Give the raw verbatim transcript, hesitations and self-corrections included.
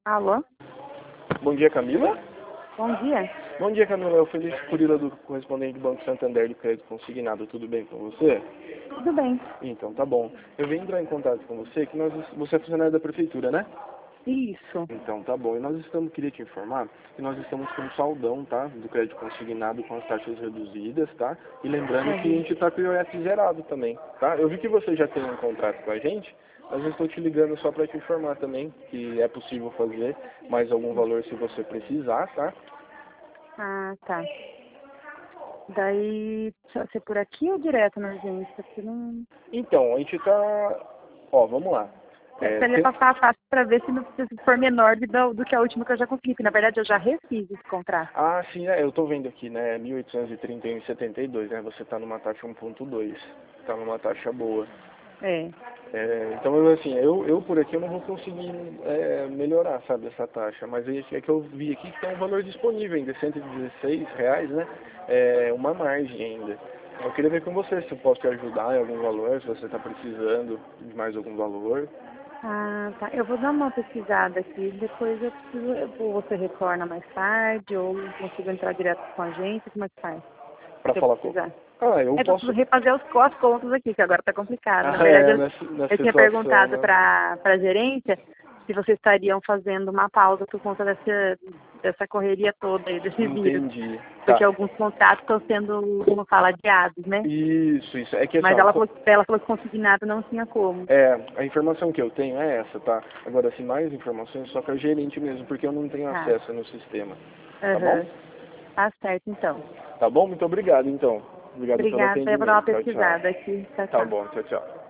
Alô? Bom dia, Camila. Bom dia. Bom dia, Camila. Eu Feliz Curila, do correspondente do Banco Santander do Crédito Consignado. Tudo bem com você? Tudo bem. Então, tá bom. Eu venho entrar em contato com você, que nós, você é funcionário da prefeitura, né? Isso. Então, tá bom. E nós estamos, queria te informar que nós estamos com um saldão, tá? Do crédito consignado com as taxas reduzidas, tá? E lembrando que a Uhum. gente tá com o I O F zerado também, tá? Eu vi que você já tem um contrato com a gente, mas eu estou te ligando só para te informar também que é possível fazer mais algum valor se você precisar, tá? Ah, tá. Daí, precisa ser por aqui ou direto na agência? Porque não... Então, a gente tá... Ó, vamos lá. É, Gostaria de tem- passar a fácil para ver se não precisa for menor do, do que a última que eu já consegui. Porque, na verdade, eu já refiz esse contrato. Ah, sim, é, eu tô vendo aqui, né? mil oitocentos e trinta e um vírgula setenta e dois, né? Você tá numa taxa um ponto dois. Tá numa taxa boa. É. É, então, eu, assim, eu, eu por aqui eu não vou conseguir é, melhorar, sabe, essa taxa. Mas é é que eu vi aqui que tem um valor disponível ainda, cento e dezesseis reais, né? É uma margem ainda. Eu queria ver com você se eu posso te ajudar em algum valor, se você está precisando de mais algum valor. Ah, tá. Eu vou dar uma pesquisada aqui. Depois eu preciso... eu- Ou você retorna mais tarde, ou eu consigo entrar direto com a agência. Como é que faz? Para Se eu falar com... precisar. Ah, eu É que eu preciso posso... refazer os, as contas aqui, que agora tá complicado. Na Ah, verdade, é, eu, nessa, nessa eu tinha situação, perguntado né? para a gerência se vocês estariam fazendo uma pausa por conta dessa, dessa correria toda aí, desse vírus. Entendi. Porque Tá. alguns contratos estão sendo, como fala, adiados, né? Isso, isso. É que assim, Mas ó, ela co- falou, que- ela falou que consignado não tinha como. é, a informação que eu tenho é essa, tá? Agora, assim, mais informações só para o gerente mesmo, porque eu não tenho Tá. acesso no sistema. Tá bom? Aham. Tá certo, então. Tá bom? Muito obrigado, então. Obrigado pelo Obrigada. Eu vou dar uma atendimento. Tchau, tchau. pesquisada aqui. Tchau, Tá tchau. bom, tchau, tchau.